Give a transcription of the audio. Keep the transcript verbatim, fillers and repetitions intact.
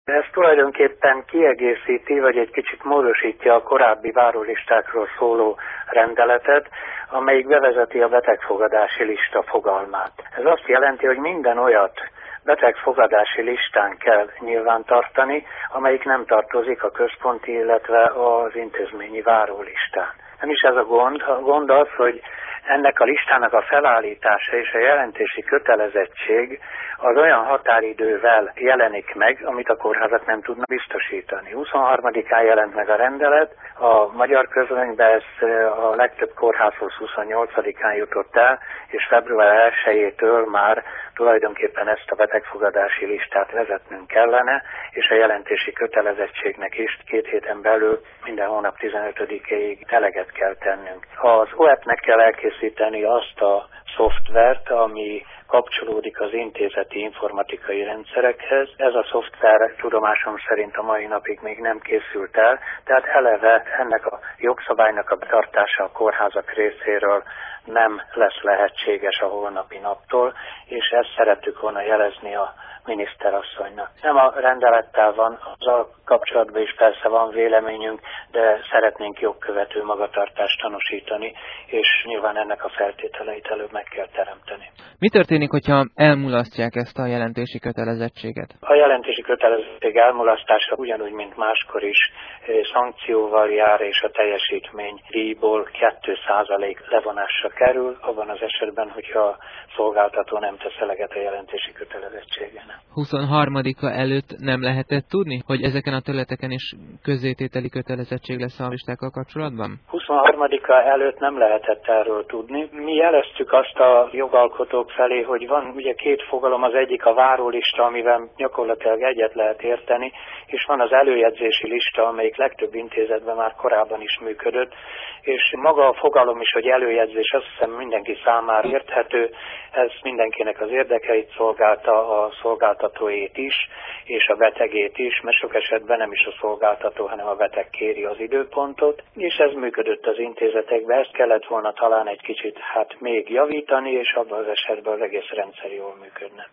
Ez tulajdonképpen kiegészíti, vagy egy kicsit módosítja a korábbi várólistákról szóló rendeletet, amelyik bevezeti a betegfogadási lista fogalmát. Ez azt jelenti, hogy minden olyat betegfogadási listán kell nyilvántartani, amelyik nem tartozik a központi, illetve az intézményi várólistán. Nem is ez a gond, a gond az, hogy ennek a listának a felállítása és a jelentési kötelezettség az olyan határidővel jelenik meg, amit a kórházak nem tudnak biztosítani. huszonharmadikán jelent meg a rendelet, a magyar közlönybe ez a legtöbb kórházhoz huszonnyolcadikán jutott el, és február elsejétől már tulajdonképpen ezt a betegfogadási listát vezetnünk kellene, és a jelentési kötelezettségnek is két héten belül minden hónap tizenötödikéig eleget kell tennünk. Az o e pé-nek kell elkészíteni azt a szoftvert, ami kapcsolódik az intézeti informatikai rendszerekhez. Ez a szoftver tudomásom szerint a mai napig még nem készült el, tehát eleve ennek a jogszabálynak a betartása a kórházak részéről nem lesz lehetséges a holnapi naptól, és ezt szerettük volna jelezni a miniszterasszonynak. Nem a rendelettel van, azzal kapcsolatban is persze van véleményünk, de szeretnénk jogkövető magatartást tanúsítani, és nyilván ennek a feltételeit előbb meg kell teremteni. Mi történik, hogyha elmulasztják ezt a jelentési kötelezettséget? A jelentési kötelezettség elmulasztása ugyanúgy, mint máskor is szankcióval jár, és a teljesítmény díjból két százalék levonásra kerül, abban az esetben, hogyha a szolgáltató nem tesz eleget a jelentési kötelezettségének. huszonharmadika előtt nem lehetett tudni, hogy ezeken a területeken is közzétételi kötelezettség lesz a listákkal kapcsolatban? huszonharmadika előtt nem lehetett erről tudni. Mi jeleztük azt a jogalkotók felé, hogy van ugye két fogalom, az egyik a várólista, amivel gyakorlatilag egyet lehet érteni, és van az előjegyzési lista, amelyik legtöbb intézetben már korábban is működött, és maga a fogalom is, hogy előjegyzés, azt hiszem mindenki számára érthető, ez mindenkinek az érdekeit szolgálta, a szolgáltatóét is, és a betegét is, mert sok esetben nem is a szolgáltató, hanem a beteg kéri az időpontot, és ez működött az intézetekben, ezt kellett volna talán egy kicsit hát még javítani, és abban az esetben az egész rendszer jól működne.